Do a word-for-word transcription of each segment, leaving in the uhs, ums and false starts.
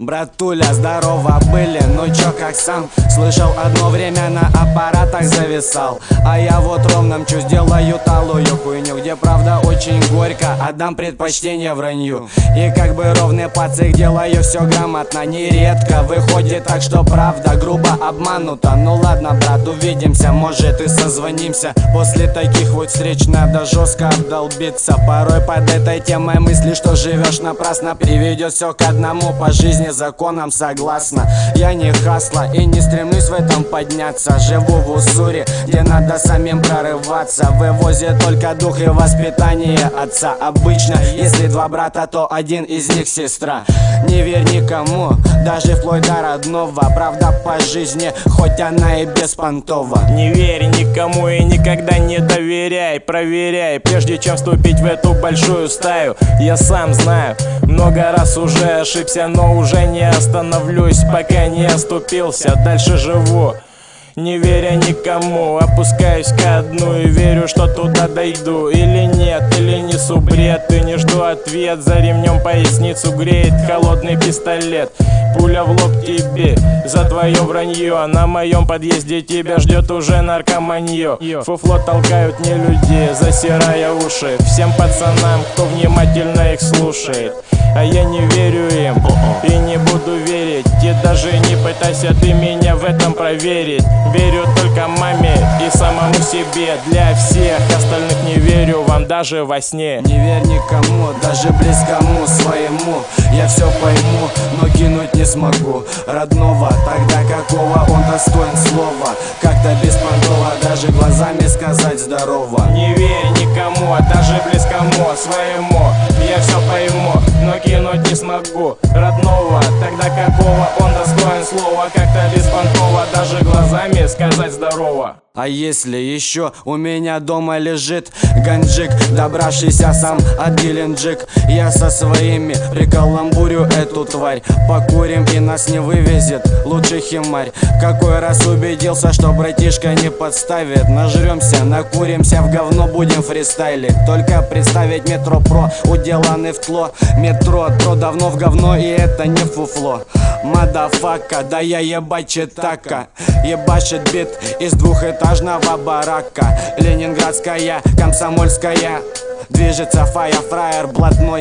Братуля, здорово были, ну чё как сам? Слышал, одно время на аппаратах зависал. А я вот ровно мчусь, делаю талую хуйню, где правда очень горько, отдам предпочтение вранью. И как бы ровный пацик, делаю все грамотно. Нередко выходит так, что правда грубо обманута. Ну ладно, брат, увидимся, может и созвонимся. После таких вот встреч надо жестко обдолбиться. Порой под этой темой мысли, что живешь напрасно, приведет все к одному, по жизни законам согласно. Я не хасла и не стремлюсь в этом подняться. Живу в Уссури, где надо самим прорываться. Вывозит только дух и воспитание отца. Обычно, если два брата, то один из них сестра. Не верь никому, даже вплоть до родного. Правда по жизни, хоть она и беспонтова. Не верь никому и никогда не доверяй. Проверяй, прежде чем вступить в эту большую стаю. Я сам знаю, много раз уже ошибся, но уже не остановлюсь, пока не оступился. Дальше живу, не веря никому, опускаюсь ко дну и верю, что туда дойду. Или нет, или несу бред, и не жду ответ. За ремнем поясницу греет холодный пистолет. Пуля в лоб тебе за твое вранье. На моем подъезде тебя ждет уже наркоманье. Фуфло толкают не люди, засирая уши всем пацанам, кто внимательно их слушает. А я не верю им и не буду верить. И даже не пытайся ты меня в этом проверить. Верю только маме и самому себе. Для всех остальных не верю вам даже во сне. Не верь никому, даже близкому своему. Я все пойму, но кинуть не смогу родного. Тогда какого он достоин слова? Как-то беспонтово даже глазами сказать здорово. Не верь никому, а даже близкому своему. Я все пойму, но кинуть не смогу родного. Тогда какого он достоин слова? Как-то беспонтово даже глазами сказать здорово. А если еще у меня дома лежит ганджик, добравшийся сам от Геленджик, я со своими прикаламбурю эту тварь. Покурим и нас не вывезет лучший химарь. Какой раз убедился, что братишка не подставит. Нажремся, накуримся, в говно будем фристайлить. Только представить Метро Про, уделаны в тло. Метро то давно в говно, и это не фуфло. Мадафака, да я ебать читака. Ебашит бит из двухэтажного барака. Ленинградская, комсомольская, движется фая-фраер блатной.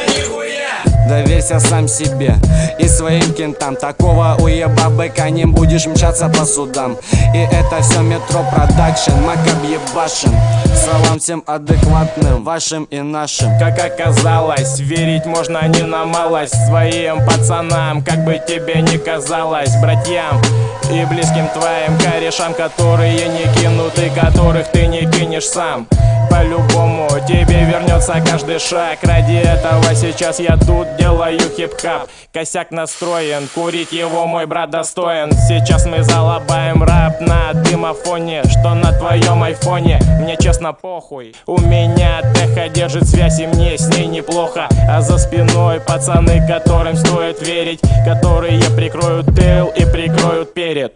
Доверься сам себе и своим кентам. Такого уеба быка не будешь мчаться по судам. И это все Метро Продакшн, Макаб ебашен. Салам всем адекватным, вашим и нашим. Как оказалось, верить можно не на малость своим пацанам, как бы тебе ни казалось, братьям и близким твоим корешам, которые не кинут и которых ты не кинешь сам. По-любому тебе вернется каждый шаг. Ради этого сейчас я тут делаю хип-хап. Косяк настроен, курить его мой брат достоин. Сейчас мы залабаем рэп на дымофоне, что на твоем айфоне. Мне честно похуй, у меня Теха держит связь, и мне с ней неплохо. А за спиной пацаны, которым стоит верить, которые прикроют тыл и прикроют перед.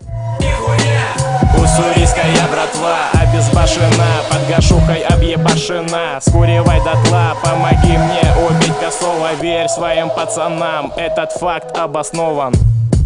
Уссурийская братва обезбашена, под гашухой объебашена. Скуривай дотла, помоги мне убить косого. Верь своим пацанам, этот факт обоснован.